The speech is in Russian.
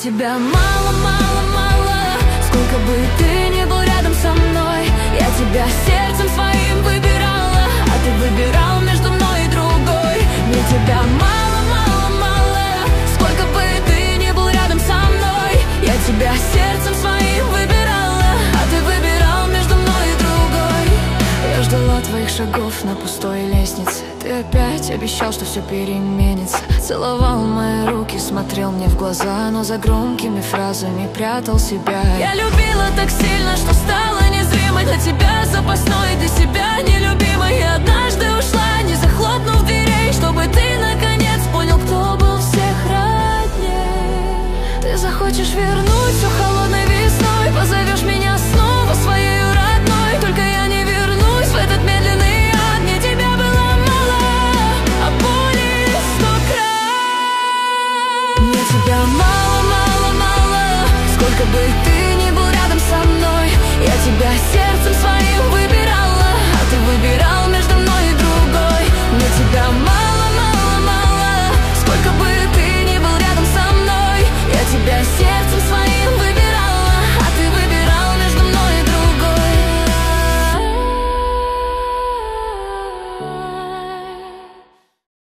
тебя мало, мало, мало. Сколько бы ты ни был рядом со мной, я тебя сердцем своим выбирала, а ты выбирал между мной и другой. Мне тебя мало, мало, мало. Сколько бы ты ни был рядом со мной, я тебя сердцем своим выбирала, а ты выбирал между мной и другой. Я ждала твоих шагов на пустой лестнице. Ты опять обещал, что все переменится. Целовал мои руки, смотрел мне в глаза, но за громкими фразами прятал себя. Я любила так сильно, что